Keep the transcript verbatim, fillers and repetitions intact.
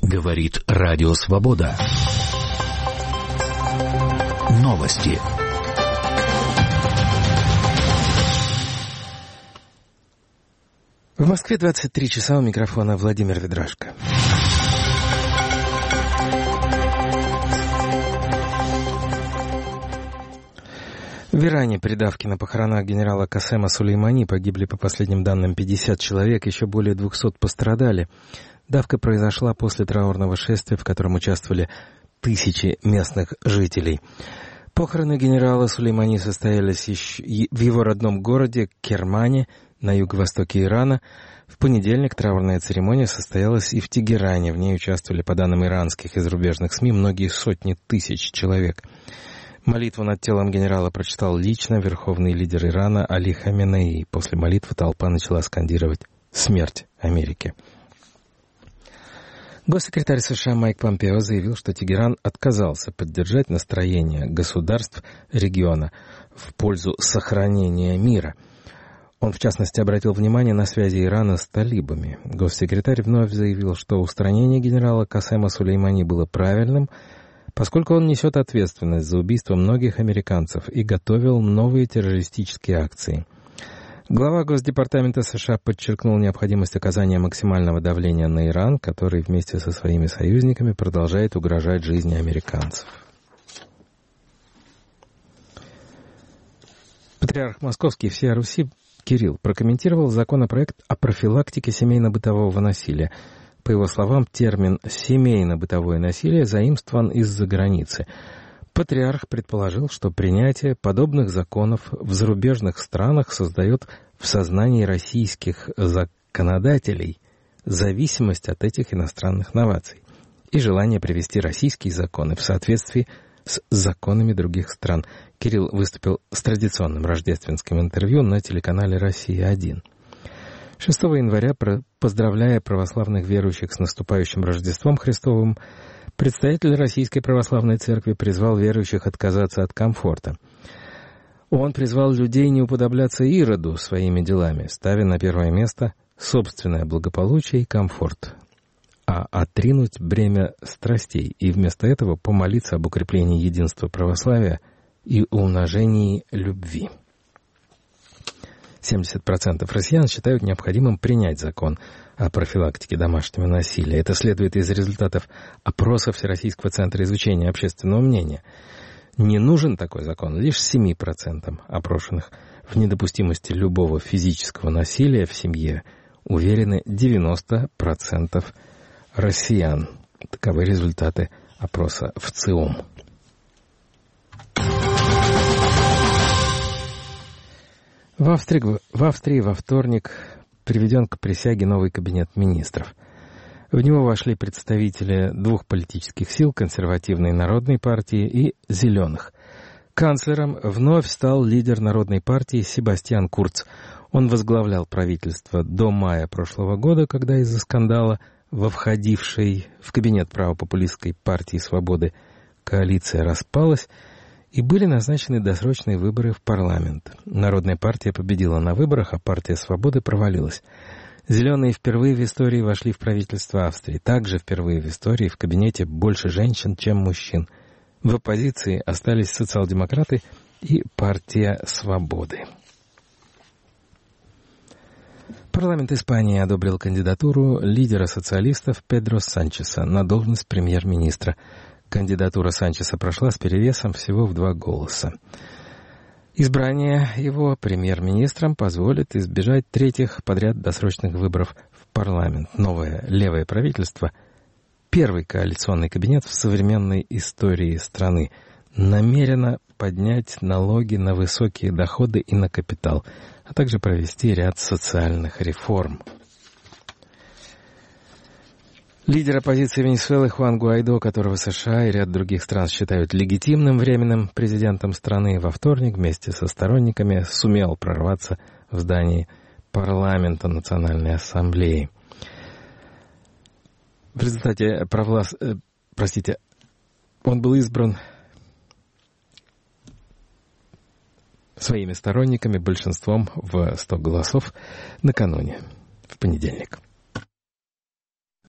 Говорит Радио Свобода. Новости. В Москве двадцать три часа, у микрофона Владимир Ведрашко. В Иране при давке на похоронах генерала Касема Сулеймани погибли, по последним данным, пятьдесят человек, еще более двухсот пострадали. Давка произошла после траурного шествия, в котором участвовали тысячи местных жителей. Похороны генерала Сулеймани состоялись еще в его родном городе Кермане на юго-востоке Ирана. В понедельник траурная церемония состоялась и в Тегеране. В ней участвовали, по данным иранских и зарубежных СМИ, многие сотни тысяч человек. Молитву над телом генерала прочитал лично верховный лидер Ирана Али Хаменеи. После молитвы толпа начала скандировать «Смерть Америке». Госсекретарь США Майк Помпео заявил, что Тегеран отказался поддержать настроение государств региона в пользу сохранения мира. Он, в частности, обратил внимание на связи Ирана с талибами. Госсекретарь вновь заявил, что устранение генерала Касема Сулеймани было правильным, поскольку он несет ответственность за убийство многих американцев и готовил новые террористические акции. Глава Госдепартамента США подчеркнул необходимость оказания максимального давления на Иран, который вместе со своими союзниками продолжает угрожать жизни американцев. Патриарх Московский всея Руси Кирилл прокомментировал законопроект о профилактике семейно-бытового насилия. По его словам, термин «семейно-бытовое насилие» заимствован из-за границы. Патриарх предположил, что принятие подобных законов в зарубежных странах создает в сознании российских законодателей зависимость от этих иностранных новаций и желание привести российские законы в соответствии с законами других стран. Кирилл выступил с традиционным рождественским интервью на телеканале «Россия-один». шестого января, поздравляя православных верующих с наступающим Рождеством Христовым, представитель Российской Православной Церкви призвал верующих отказаться от комфорта. Он призвал людей не уподобляться Ироду своими делами, ставя на первое место собственное благополучие и комфорт, а отринуть бремя страстей и вместо этого помолиться об укреплении единства православия и умножении любви. семьдесят процентов россиян считают необходимым принять закон о профилактике домашнего насилия. Это следует из результатов опроса Всероссийского центра изучения общественного мнения. Не нужен такой закон лишь семи процентам опрошенных. В недопустимости любого физического насилия в семье уверены девяносто процентов россиян. Таковы результаты опроса в ЦИОМ. В Австрии, в Австрии во вторник приведен к присяге новый кабинет министров. В него вошли представители двух политических сил, консервативной Народной партии и Зеленых. Канцлером вновь стал лидер Народной партии Себастьян Курц. Он возглавлял правительство до мая прошлого года, когда из-за скандала во входившей в кабинет правопопулистской партии «Свободы» коалиция распалась, и были назначены досрочные выборы в парламент. Народная партия победила на выборах, а партия «Свободы» провалилась. Зеленые впервые в истории вошли в правительство Австрии. Также впервые в истории в кабинете больше женщин, чем мужчин. В оппозиции остались социал-демократы и партия «Свободы». Парламент Испании одобрил кандидатуру лидера социалистов Педро Санчеса на должность премьер-министра. Кандидатура Санчеса прошла с перевесом всего в два голоса. Избрание его премьер-министром позволит избежать третьих подряд досрочных выборов в парламент. Новое левое правительство, первый коалиционный кабинет в современной истории страны, намерено поднять налоги на высокие доходы и на капитал, а также провести ряд социальных реформ. Лидер оппозиции Венесуэлы Хуан Гуайдо, которого США и ряд других стран считают легитимным временным президентом страны, во вторник вместе со сторонниками сумел прорваться в здании парламента Национальной Ассамблеи. В результате провлас... э, простите, он был избран своими сторонниками большинством в сто голосов накануне, в понедельник.